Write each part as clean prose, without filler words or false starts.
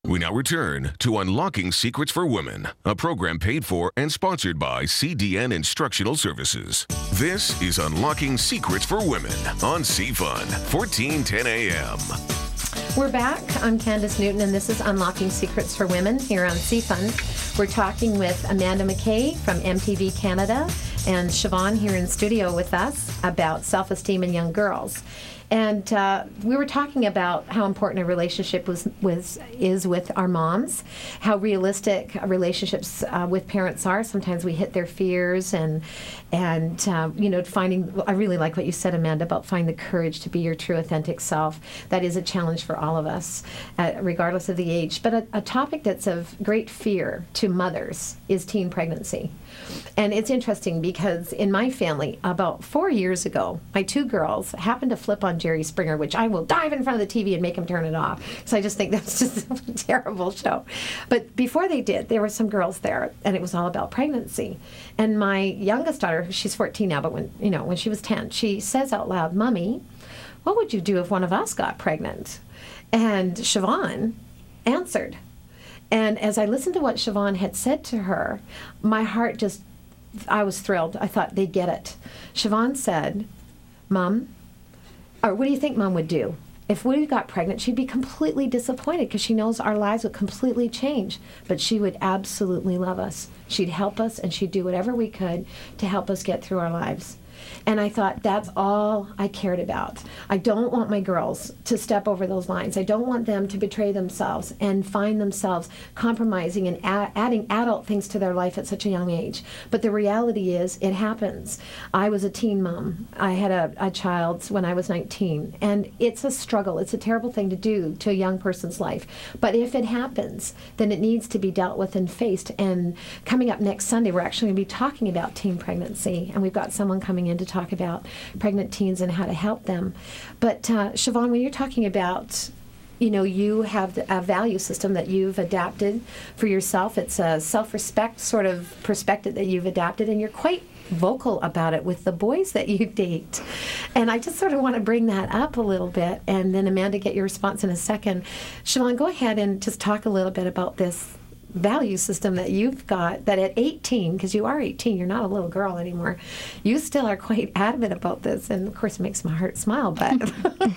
We now return to Unlocking Secrets for Women, a program paid for and sponsored by CDN Instructional Services. This is Unlocking Secrets for Women on CFUN, 1410 AM. We're back. I'm Candace Newton, and this is Unlocking Secrets for Women here on CFUN. We're talking with Amanda McKay from MTV Canada and Siobhan here in studio with us about self-esteem in young girls. And we were talking about how important a relationship is with our moms, how realistic relationships with parents are. Sometimes we hit their fears, and finding. I really like what you said, Amanda, about finding the courage to be your true, authentic self. That is a challenge for all of us, regardless of the age. But a topic that's of great fear to mothers is teen pregnancy. And it's interesting because in my family, about 4 years ago, my two girls happened to flip on Jerry Springer, which I will dive in front of the TV and make them turn it off. So I just think that's just a terrible show. But before they did, there were some girls there, and it was all about pregnancy. And my youngest daughter, she's 14 now, but when she was 10, she says out loud, "Mommy, what would you do if one of us got pregnant?" And Siobhan answered. And as I listened to what Siobhan had said to her, my heart I was thrilled. I thought, they get it. Siobhan said, "Mom, or what do you think Mom would do? If we got pregnant, she'd be completely disappointed because she knows our lives would completely change. But she would absolutely love us. She'd help us, and she'd do whatever we could to help us get through our lives." And I thought, that's all I cared about. I don't want my girls to step over those lines. I don't want them to betray themselves and find themselves compromising and adding adult things to their life at such a young age. But the reality is, it happens. I was a teen mom. I had a child when I was 19. And it's a struggle. It's a terrible thing to do to a young person's life. But if it happens, then it needs to be dealt with and faced. And coming up next Sunday, we're actually going to be talking about teen pregnancy. And we've got someone coming in to talk about pregnant teens and how to help them. But Siobhan, when you're talking about, you have a value system that you've adapted for yourself. It's a self-respect sort of perspective that you've adapted, and you're quite vocal about it with the boys that you date. And I just sort of want to bring that up a little bit, and then Amanda, get your response in a second. Siobhan, go ahead and just talk a little bit about this value system that you've got, that at 18, because you are 18, you're not a little girl anymore, you still are quite adamant about this, and of course it makes my heart smile, but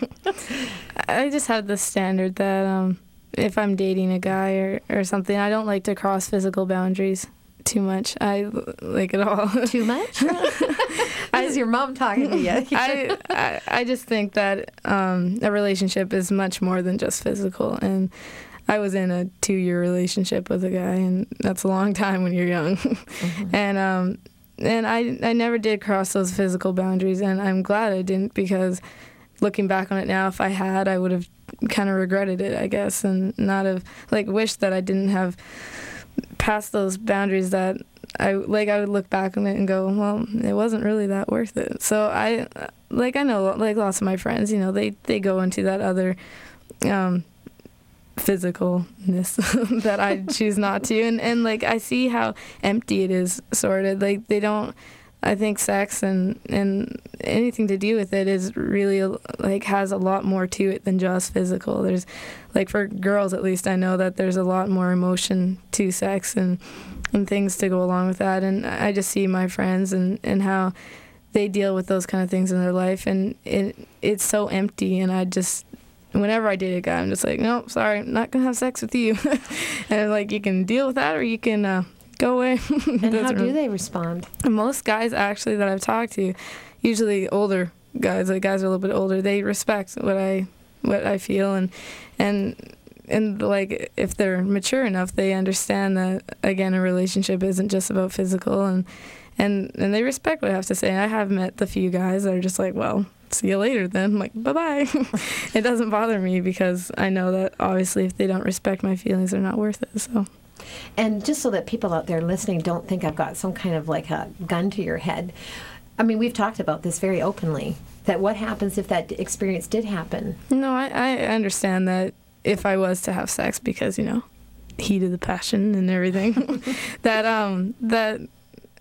I just have the standard that if I'm dating a guy or something, I don't like to cross physical boundaries too much. I like it all. Too much? This is your mom talking to you. I just think that a relationship is much more than just physical, and I was in a 2-year relationship with a guy, and that's a long time when you're young. Mm-hmm. And I never did cross those physical boundaries, and I'm glad I didn't, because looking back on it now, if I had, I would have kind of regretted it, I guess, and not have, wished that I didn't have passed those boundaries that I would look back on it and go, well, it wasn't really that worth it. So I know, lots of my friends, they go into that other physicalness that I choose not to, and I see how empty it is sorted. They don't, I think sex and anything to do with it is really has a lot more to it than just physical. There's for girls, at least, I know that there's a lot more emotion to sex and things to go along with that, and I just see my friends and how they deal with those kind of things in their life, and it's so empty, and whenever I date a guy, I'm just no, sorry, I'm not going to have sex with you. And you can deal with that, or you can go away. And how do they respond? Most guys, actually, that I've talked to, usually older guys, guys are a little bit older, they respect what I feel, and if they're mature enough, they understand that, again, a relationship isn't just about physical, and they respect what I have to say. I have met the few guys that are just well, see you later then. I'm like, bye-bye. It doesn't bother me, because I know that obviously if they don't respect my feelings, they're not worth it. So. And just so that people out there listening don't think I've got some kind of a gun to your head, I mean, we've talked about this very openly, that what happens if that experience did happen? No, I understand that if I was to have sex, because, heat of the passion and everything, that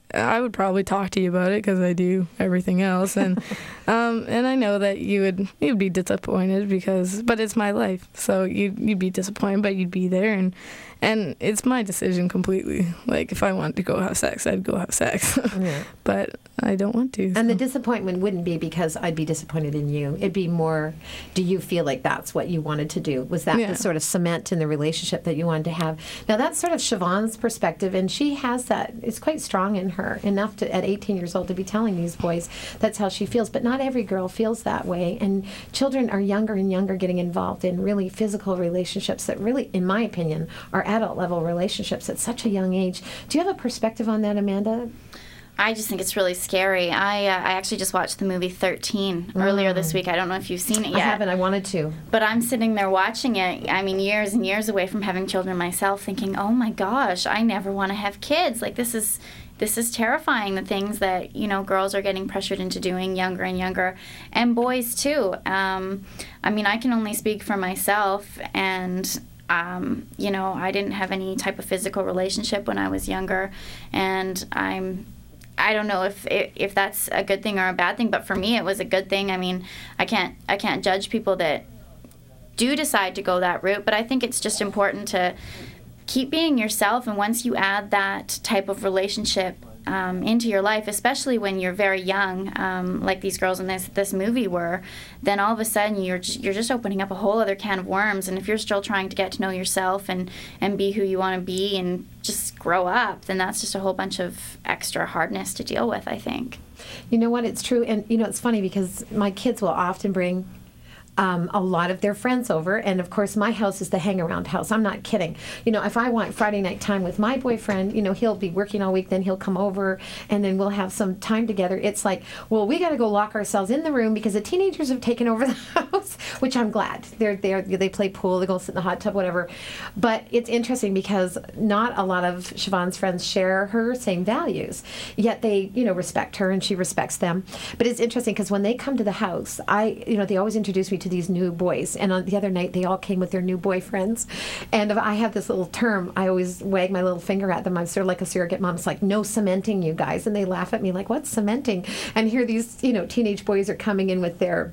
I would probably talk to you about it because I do everything else, and I know that you'd be disappointed but it's my life, so you'd be disappointed, but you'd be there, and it's my decision completely. Like, if I wanted to go have sex, I'd go have sex, yeah. But I don't want to. And the disappointment wouldn't be because I'd be disappointed in you. It'd be more, do you feel like that's what you wanted to do? Was that the sort of cement in the relationship that you wanted to have? Now, that's sort of Siobhan's perspective, and she has that. It's quite strong in her, enough to, at 18 years old, to be telling these boys that's how she feels. But not every girl feels that way, and children are younger and younger getting involved in really physical relationships that really, in my opinion, are adult-level relationships at such a young age. Do you have a perspective on that, Amanda? I just think it's really scary. I actually just watched the movie 13 earlier this week. I don't know if you've seen it yet. I haven't. I wanted to. But I'm sitting there watching it, I mean, years and years away from having children myself, thinking, oh my gosh, I never want to have kids. Like, this is terrifying, the things that, girls are getting pressured into doing younger and younger, and boys too. I mean, I can only speak for myself, and I didn't have any type of physical relationship when I was younger, and I don't know if that's a good thing or a bad thing, but for me it was a good thing. I mean, I can't judge people that do decide to go that route, but I think it's just important to keep being yourself, and once you add that type of relationship into your life, especially when you're very young, like these girls in this movie were, then all of a sudden you're just opening up a whole other can of worms. And if you're still trying to get to know yourself and be who you want to be and just grow up, then that's just a whole bunch of extra hardness to deal with, I think. You know what? It's true. And, it's funny because my kids will often bring a lot of their friends over, and of course my house is the hang-around house. I'm not kidding. If I want Friday night time with my boyfriend, he'll be working all week, then he'll come over, and then we'll have some time together. It's like, well, we got to go lock ourselves in the room because the teenagers have taken over the house, which I'm glad. They play pool, they go sit in the hot tub, whatever. But it's interesting because not a lot of Siobhan's friends share her same values, yet they, respect her and she respects them. But it's interesting because when they come to the house, they always introduce me to these new boys, and on the other night they all came with their new boyfriends, and I have this little term, I always wag my little finger at them. I'm sort of like a surrogate mom. It's like, no cementing, you guys, and they laugh at me like, what's cementing? And here these teenage boys are coming in with their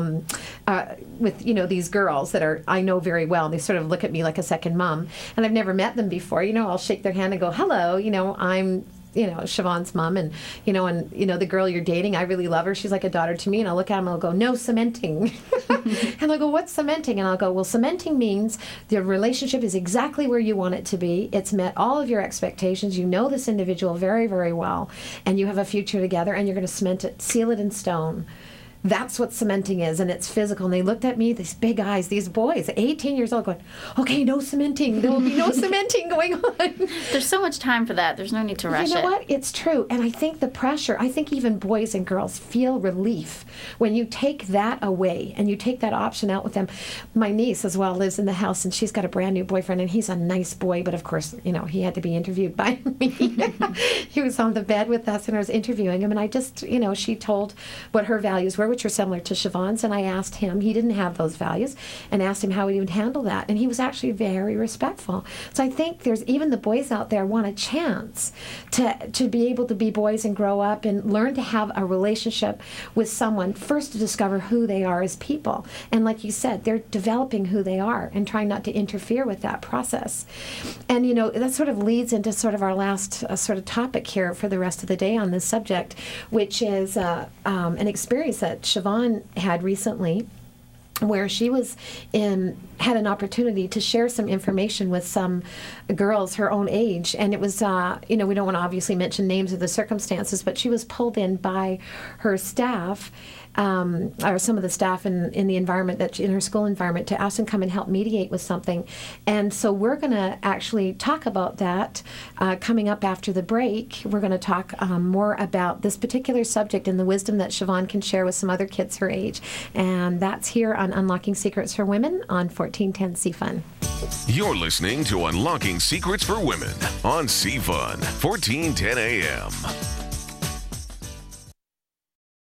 these girls that I know very well, and they sort of look at me like a second mom, and I've never met them before. I'll shake their hand and go, hello, I'm Siobhan's mom, and the girl you're dating, I really love her. She's like a daughter to me. And I'll look at him and I'll go, no cementing. And I'll go, what's cementing? And I'll go, well, cementing means the relationship is exactly where you want it to be. It's met all of your expectations. You know this individual very, very well, and you have a future together, and you're going to cement it, seal it in stone. That's what cementing is, and it's physical. And they looked at me, these big eyes, these boys, 18 years old, going, okay, no cementing. There will be no cementing going on. There's so much time for that. There's no need to rush it. You know what? It's true. And I think the pressure, I think even boys and girls feel relief when you take that away and you take that option out with them. My niece as well lives in the house, and she's got a brand new boyfriend, and he's a nice boy, but of course, he had to be interviewed by me. He was on the bed with us, and I was interviewing him, and I just, she told what her values were, which are similar to Siobhan's, and I asked him, he didn't have those values, and asked him how he would handle that, and he was actually very respectful. So I think there's even the boys out there want a chance to be able to be boys and grow up and learn to have a relationship with someone, first to discover who they are as people, and like you said, they're developing who they are and trying not to interfere with that process. And that sort of leads into sort of our last sort of topic here for the rest of the day on this subject, which is an experience that Siobhan had recently, where she had an opportunity to share some information with some girls her own age, and it was we don't want to obviously mention names or the circumstances, but she was pulled in by her staff, or some of the staff in the environment, in her school environment, to ask them to come and help mediate with something. And so we're going to actually talk about that coming up after the break. We're going to talk more about this particular subject and the wisdom that Siobhan can share with some other kids her age. And that's here on Unlocking Secrets for Women on 1410 CFUN. You're listening to Unlocking Secrets for Women on CFUN, 1410 AM.